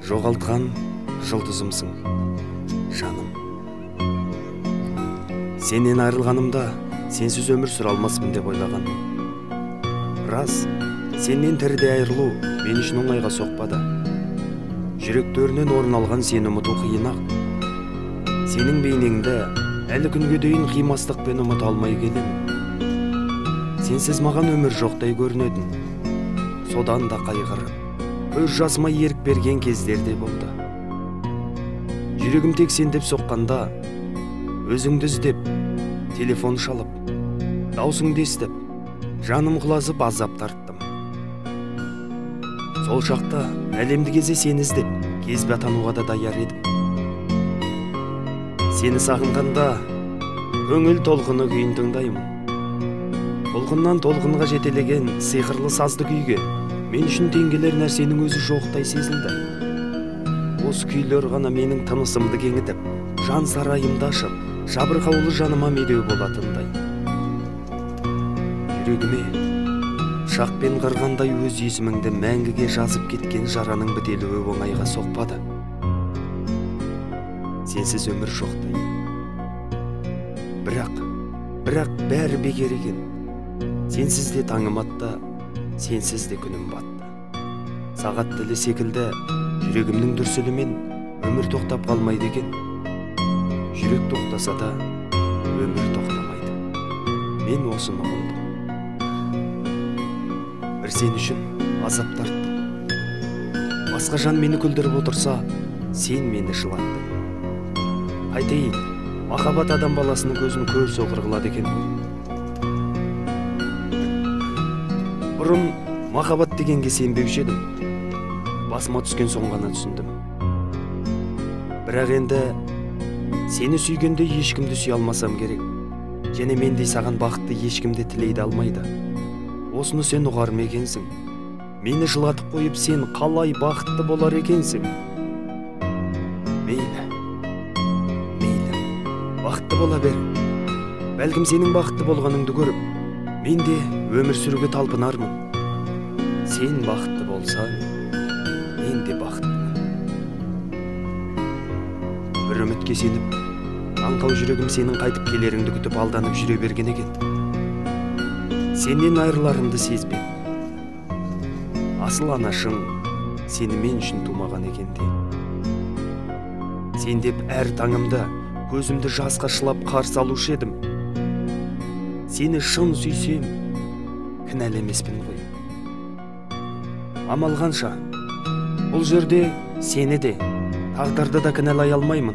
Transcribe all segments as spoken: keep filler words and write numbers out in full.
жоғалтқан жұлдызымсың, жаным. Сенен айрылғанымда сенсіз өмір сүре алмаспын деп ойлаған. Рас, сенен тіріде айырылу мен үшін оңайға соқпады. Жүректерінен орын алған сені ұмыту қиын-ақ. Сенің бейнеңді әлі күнге дейін қимастықпен ұмыта алмай келемін. Сенсіз маған өмір жоқтай көрінетін. Содан да қайғырып, көз жасыма ерік берген кездерде болды. Жүрегім тек сен деп соққанда, өзіңді іздеп, телефон шалып, даусыңды естіп, жаным құлазып азап тарттым. Сол шақта әлемді кезе сені іздеп, кезбе атануға да даяр едім. Сені сағынғанда, көңіл толқыны күйін тыңдаймын. Толқыннан толқынға жетелеген сиқырлы сазды күйге мен үшін теңгелер нәрсенің өзі жоқтай сезілді. Осы күйлер ғана менің тынысымды кеңітіп, жан сарайымды ашып, жабырқаулы жаныма медеу болатындай. Жүрегіме шақпен қырғандай өз есіміңді мәңгіге жазып кеткен жараның бітелуі оңайға соқпады. Сенсіз өмір жоқтай. Бірақ, бірақ бәрі бекер екен. Сенсіз де таңым атты, сенсіз де күнім батты. Сағат тілі секілді жүрегімнің дүрсілімен өмір тоқтап қалмайды екен. Жүрек тоқтаса да өмір тоқтамайды. Мен осыны ұғындым. Бір сен үшін азап тарттым. Басқа жан мені күлдіріп отырса, сен мені жылаттың. Қайтейін, махаббат адам баласының көзін көр соқыр қылады екен ғой. Бұрын махаббат дегенге сенбеуші едім. Басыма түскен соң ғана түсіндім. Бірақ енді сені сүйгенде ешкімді сүй алмасам керек. Және мендей саған бақытты ешкімде тілейді алмайды. Осыны сен ұғар ма екенсің? Мені жылатып қойып, сен қалай бақытты болар екенсің? Мейлі, мейлі, бақытты бола бер. Бәлкім сенің бақытты болғаныңды көріп, мен де өмір сүруге талпынармын. Сен бақытты болсаң, мен де бақыттымын. Бір үмітке сеніп, аңқау жүрегім сенің қайтып келеріңді күтіп алданып жүре берген екен. Сенен айрыларымды сезбедім. Асыл анашың сені мен үшін тумаған екенде. Сен деп әр таңымда көзімді жасқа шылап қарсы алушы едім. Сені шын сүйсем, кінәлі емеспін ғой. Амал қанша, бұл жерде сені де, тағдырды да кінәлай алмаймын.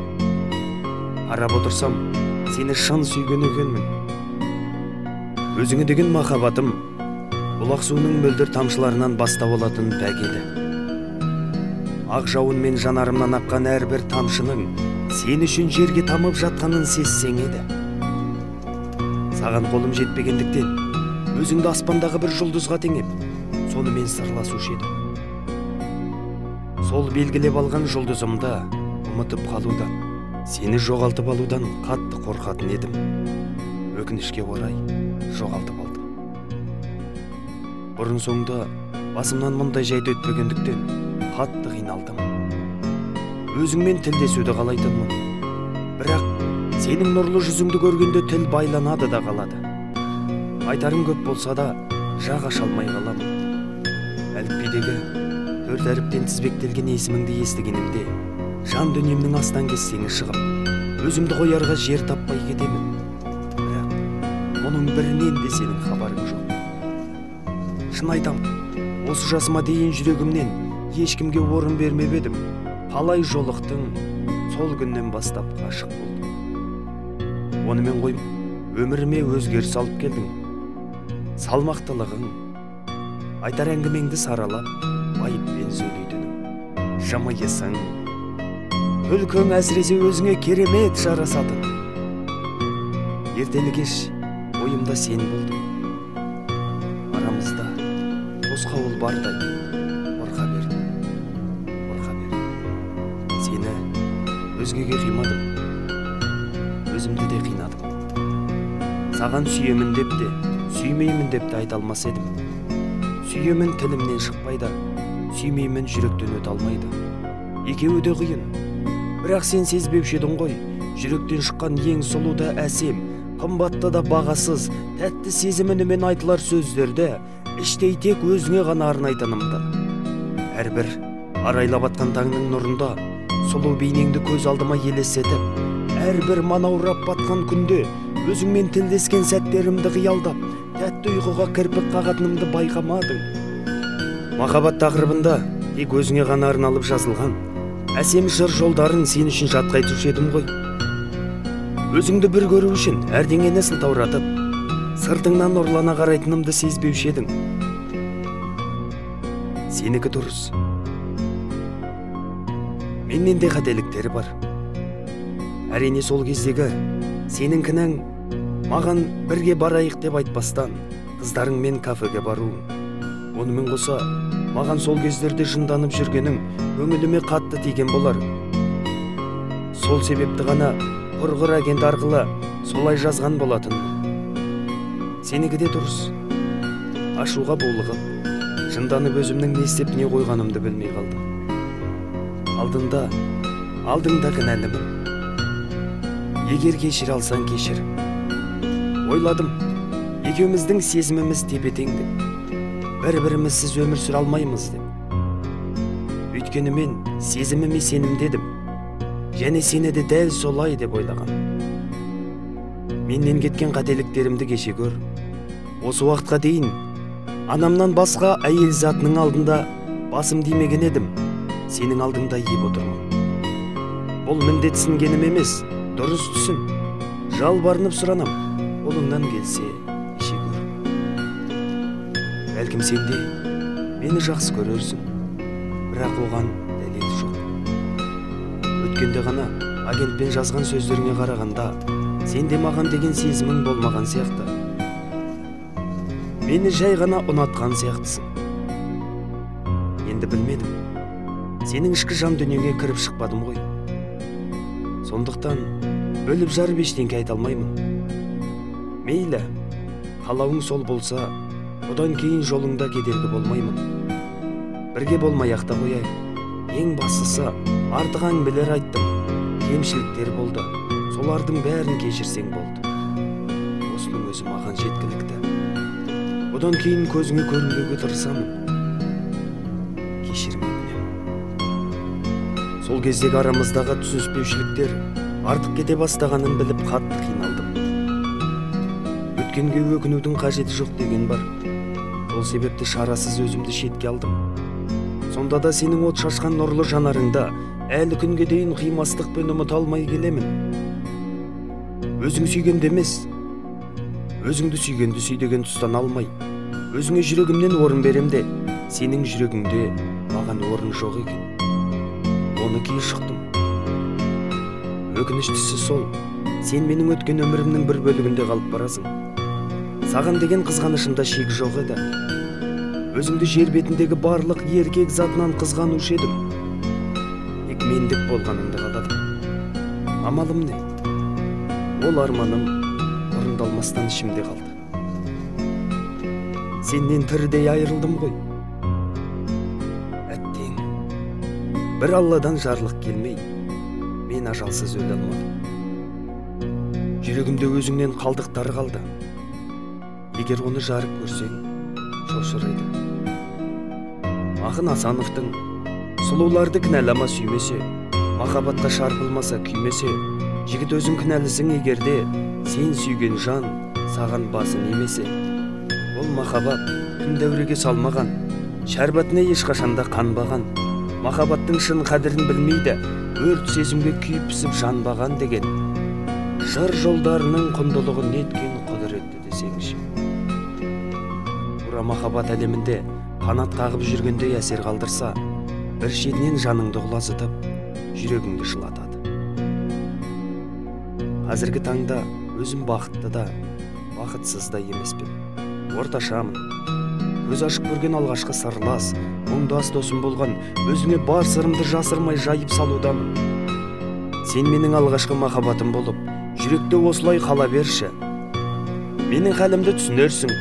Қарап отырсам, сені шын сүйген екенмін. Өзіңе деген махаббатым, бұлақ суының мөлдір тамшыларынан бастау алатын бәгелі. Ақ жауынмен жанарымнан аққан әрбір тамшының сен үшін жерге тамып жатқанын сезсең еді. Саған қолым жетпегендіктен, өзіңді аспандағы бір жұлдызға теңеп, сонымен сырласушы едім. Сол белгілеп алған жұлдызымды ұмытып қалудан, сені жоғалтып алудан қатты қорқатын едім. Өкінішке орай жоғалтып алдым. Бұрын соңды басымнан мұндай жайды өтпегендіктен қатты қиналдым. Өзіңмен тілдесуді қалайтынмын. Бірақ сенің нұрлы жүзіңді көргенде тіл байланады да қалады. Айтарым көп болса да жақ аша алмай қаламын. Әліпбидегі төрт әріптен тізбектелген есіміңді естігенімде, жан дүниемнің астан кестеңі шығып, өзімді қоярға жер таппай кетемін. Бірақ мұның бірінен де сенің хабарың жоқ. Шын айтам, осы жасыма дейін жүрегімнен ешкімге орын бермеп едім. Қалай жолықтың, сол күннен бастап ғашық болдым. Онымен қойып, өміріме өзгеріс алып келдің. Салмақтылығың, айтар әңгімеңді саралап, байыппен сөйлейтінің. Жымиысың, күлкің әсіресе өзіңе керемет жарасатын. Ертелі кеш ойымда сен болдың. Арамызда тосқауыл бардай қорқа бердім. Қорқа бердім. Сені өзгеге қимадым. Өзімді де қинадым. Саған сүйемін деп те, сүймеймін деп те айта алмас едім. Сүйемін тілімнен шықпайды, сүймеймін жүректен өте алмайды. Екеуі де қиын. Бірақ сен сезбеуші едің ғой, жүректен шыққан ең сұлу да әсем, қымбатты да бағасыз, тәтті сезімінімен айтылар сөздерді іштей тек өзіңе ғана арнайтынымды. Әрбір арайлап атқан таңның нұрында сұлу бейнеңді көз алдыма елестетіп, әрбір манаурап батқан күнде өзіңмен тілдескен сәттерімді қиялдап, тәтті ұйқыға кірпік қағатынымды байқамадың. Махаббат тақырыбында тек өзіңе ғана арналып жазылған әсем жыр жолдарын сен үшін жатқайтушы едім ғой. Өзіңді бір көру үшін әрдеңені сылтауратып, сыртыңнан ұрлана қарайтынымды сезбеуші едің. Сенікі дұрыс. Менен де қателіктері бар. Әрине сол кездегі сенің кінәң маған бірге барайық деп айтпастан қыздарыңмен кафеге баруың. Онымен қоса маған сол кездерде жынданып жүргенің көңіліме қатты тиген болар. Сол себепті ғана құрғыр агент арқылы солай жазған болатын. Сенікі де дұрыс. Ашуға булығып, жынданып өзімнің не істеп не қойғанымды білмей қалдым. Алдында, алдыңда кінәлімін. Егер кешіре алсаң кешір. Ойладым, екеуміздің сезіміміз тепе-теңді. Бір-бірімізсіз өмір сүре алмаймыз деп. Өйткені мен сезіміме сенімдедім. Және сені де дәл солай деп ойлаған. Менен кеткен қателіктерімді кеше көр. Осы уақытқа дейін анамнан басқа әйел затының алдында басым демеген едім. Сенің алдыңда еп отырмын. Бұл міндетсінгенім емес, дұрыс түсін. Жалбарынып сұранам, қолыңнан келсе кеше көр. Бәлкім сен де мені жақсы көрерсің, бірақ оған дәлел жоқ. Өткенде ғана агентпен жазған сөздеріңе қарағанда, сен де маған деген сезімің болмаған сияқты. Мені жай ғана ұнатқан сияқтысың. Енді білмедім. Сенің ішкі жан дүниеңе кіріп шықпадым ғой. Сондықтан бөліп жарып ештеңке айта алмаймын. Мейлі, қалауың сол болса, одан кейін жолыңда кедергі болмаймын. Бірге болмай-ақ та қояйық. Ең бастысы, артық әңгімелер айттым. Кемшіліктер болды. Солардың бәрін кешірсең болды. Осының өзі маған жеткілікті. Одан кейін көзіңе көрінбеуге тырысамын. Кешірім өтінемін. Сол кездегі арамыздағы түсініспеушіліктер артық кете бастағанын біліп қатты қиналдым. Өткенге өкінудің қажеті жоқ деген бар. Сол себепті шарасыз өзімді шетке алдым. Сонда да сенің от шашқан нұрлы жанарыңда әлі күнге дейін қимастықпен ұмыта алмай келемін. Өзің сүйгенді емес, өзіңді сүйгенді сүй деген тұстан алмай, өзіңе жүрегімнен орын беремде, сенің жүрегіңде маған орын жоқ екен. Оны кей шықтым. Өкініштісі сол, сен менің өткен өмірімнің бір бөлігінде қалып барасың. Саған деген қызғанышымда шек жоқ еді. Өзіңді жер бетіндегі барлық еркек затынан қызғанушы едім. Тек мендік болғаныңды қаладым. Амалым не? Ол арманым орындалмастан ішімде қалды. Сеннен тірідей айырылдым ғой. Әттең, бір алладан жарлық келмей, мен ажалсыз өле алмадым. Жүрегімде өзіңнен қалдықтары қалды. Егер оны жарып көрсең, шошырайды. Ақын Асановтың сұлуларды кінәлама сүймесе, махаббатқа шарпылмаса күймесе, жігіт өзің кінәлісің егерде, сен сүйген жан саған басын емесе. Ол махаббат күн дәуреге салмаған, шәрбатіне ешқашанда қанбаған. Махаббаттың шын қадірін білмейді, өрт сезімге күйіп пісіп жанбаған деген. Жыр жолдарының құндылығы неткен құдіретті десеңші. Бұра махаббат әлемінде қанат қағып жүргендей әсер қалдырса, бір шетінен жаныңды құлазытып, жүрегіңді жылатады. Қазіргі таңда өзім бақытты да, бақытсыз да емеспін. Орташамын. Көз ашып көрген алғашқы сырлас, мұңдас досым болған, өзіңе бар сырымды жасырмай жайып салудамын. Сен менің алғашқы махаббатым болып, жүректе осылай қала берші. Менің хәлімді түсінерсің.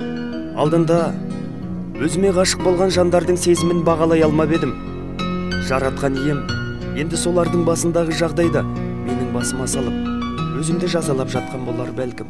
Алдында өзіме ғашық болған жандардың сезімін бағалай алмап едім. жараткан ием енді солардың басындағы жағдайда менің басыма салып, өзімді жазалап жатқан болар бәлкім.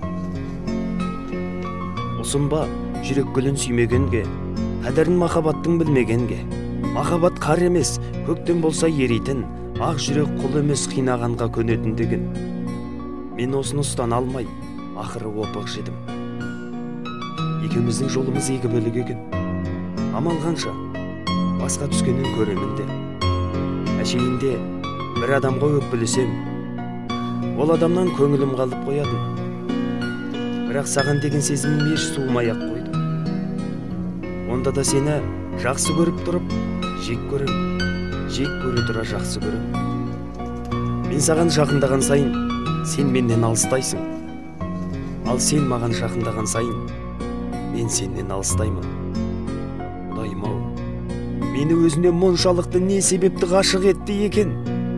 Ұсынба жүрек гүлін сүймегенге, қадірін махаббаттың білмегенге. Махаббат қар емес, көктен болса еритін, ақ жүрек құл емес қинағанға көнетіндігін. Мен осыны ұстан алмай, ақыры опық жедім. Екеуміздің жолымыз екі бөлік екен. Амал қанша, басқа түскенін көремін де. Әшейінде бір адамға өкпілесем, ол адамнан көңілім қалып қоядым. Бірақ саған деген сезімім еш суымай-ақ қойды. Онда да сені жақсы көріп тұрып, жек көрем, жек көре тұра жақсы көрем. Мен саған жақындаған сайын, сен менден алыстайсың. Ал сен маған жақындаған сайын, мен сенен алыстаймын. Құдайым-ау, мені өзіне мұншалықты не себепті ғашық етті екен?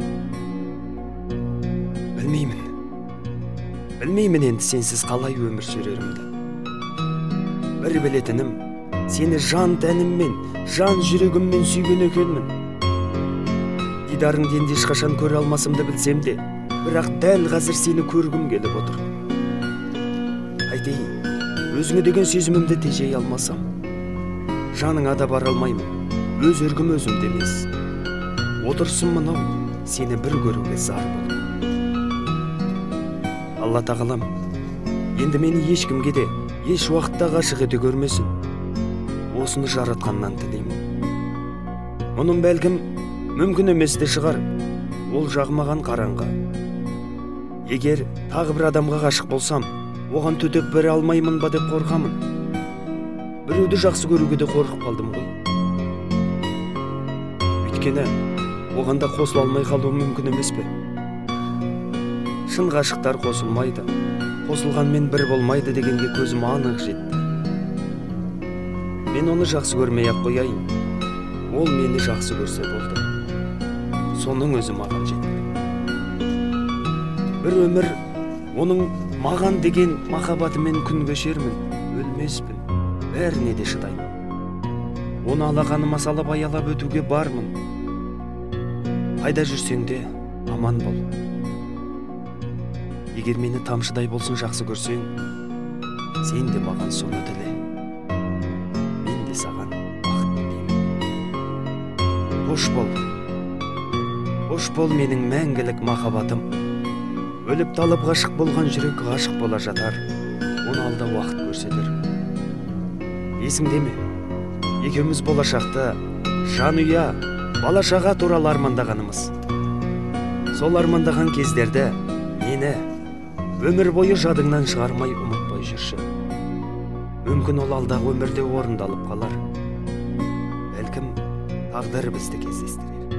Білмеймін. Білмеймін енді сенсіз қалай өмір сүрерімді. Бір білетінім, сені жан тәніммен, жан жүрегіммен сүйген екенмін. Дидарыңды енді ешқашан көре алмасымды білсем де, бірақ дәл қазір сені көргім келіп отыр. Айтайын, өзіңе деген сезімімді тежей алмасам, жаныңа да бара алмаймын, өз өргім өзімде емес. Отырсын мынау, сені бір көруге зар болып. Алла тағалам, енді мені ешкімге де, еш уақытта ғашық ете көрмесін. Осыны жаратқаннан тілеймін. Мұның бәлкім мүмкін емес те шығар, ол жағмаған қараңғы. Егер тағы бір адамға ғашық болсам, оған төтеп бере алмаймын ба деп қорқамын. Біреуді жақсы көруге де қорқып қалдым ғой. Өйткені оған да қосыла алмай қалу мүмкін емес пе? Шын ғашықтар қосылмайды, қосылғанмен бір болмайды дегенге көзім анық жетті. Мен оны жақсы көрмей-ақ қояйын, ол мені жақсы көрсе болды. Соның өзі маған жетті. Бір өмір оның маған деген махаббатымен күн кешермін, өлмеспін, бәріне де шыдаймын. Оны алақаныма салып аялап өтуге бармын. Қайда жүрсең де аман бол. Егер мені тамшыдай болсын жақсы көрсең, сен де маған соны тіле. Мен де саған бақыт тілеймін. Қош бол. Қош бол менің мәңгілік махаббатым. Өліп талып ғашық болған жүрек ғашық бола жатар. Оны алда уақыт көрсетер. Есіңде ме? Екеуміз болашақта жанұя, бала-шаға туралы армандағанымыз. Сол армандаған кездерде мені өмір бойы жадыңнан шығармай ұмытпай жүрші. Мүмкін ол алдағы өмірде орындалып қалар. Бәлкім тағдыр бізді кездестірер.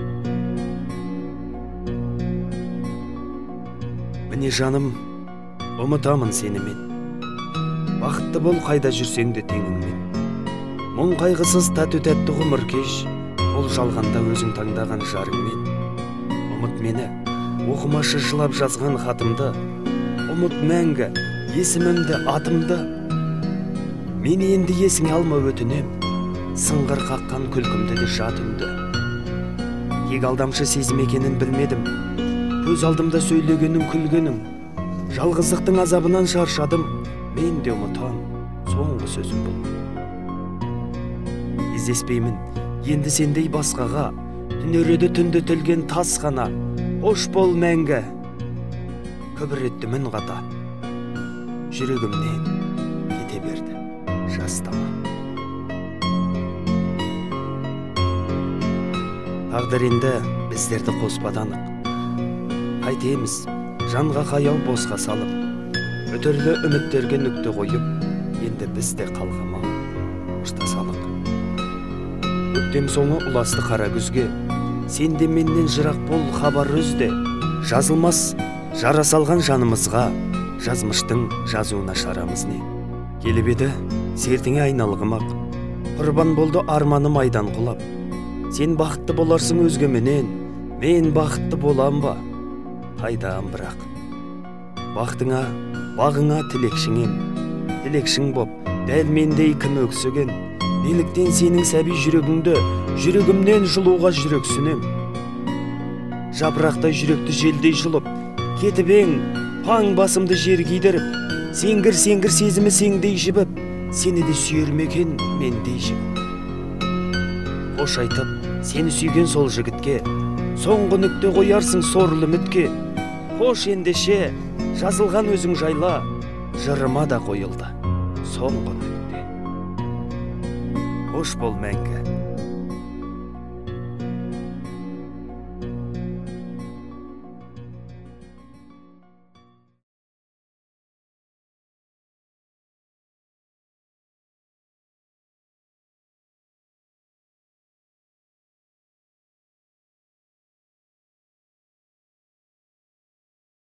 Міне жаным, ұмытамын сені мен. Бақытты бол қайда жүрсең де теңіңмен. Мұң қайғысыз тәтті-тәтті ғұмыр кеш, бұл жалғанда өзің таңдаған жарыңмен. Ұмыт мені, оқымашы жылап жазған хатымды, ұмыт мәңгі есімімді, атымды. Мені енді есіңе алма өтінем, сыңғыр қаққан күлкімді де жат үнді. Тек алдамшы сезім екенін білмедім, көз алдымда сөйлегенің күлгенің. Жалғыздықтың азабынан шаршадым, мен де ұмытам, соңғы сөзім бұл. Кездеспеймін, енді сендей басқаға, түнереді түнді тілген тас қана. Қош бол мәңгі, күбір етті мін қата, жүрегімнен кете берді жастама. Тағдыр енді біздерді қоспаданық. Қайтеміз, жанға қаяу босқа салып, өтірлі үміттерге нүкте қойып, енді бізде қалғамау ұштасалық. Көктем соңы ұласты қара күзге, сен де меннен жырақ бол хабар үзде. Жазылмас жара салған жанымызға, жазмыштың жазуына шарамыз не? Келіп еді сертіңе айналғымақ, құрбан болды арманым айдан құлап. Сен бақытты боларсың өзгеменен, мен бақытты болам ба? Қайдам бірақ. Бақытыңа, бағыңа тілекшіңем, тілекшің боп, дәл мендей кім өксіген. Неліктен сенің сәби жүрегіңді, жүрегімнен жылуға жүрексінем. жапырақтай жүректі желдей жұлып, кетіп ең паң басымды жер күйдіріп, сеңгір сеңгір сезімі сеңдей жібіп, сені де сүйер ме екен мендей жібіп. Қош айтып, сені сүйген сол жігітке соңғы нүкте қоярсың сорлы үмітке. Қош ендеше, жазылған өзің жайла, жырыма да қойылды соңғы нүкте. Қош бол мәңгі.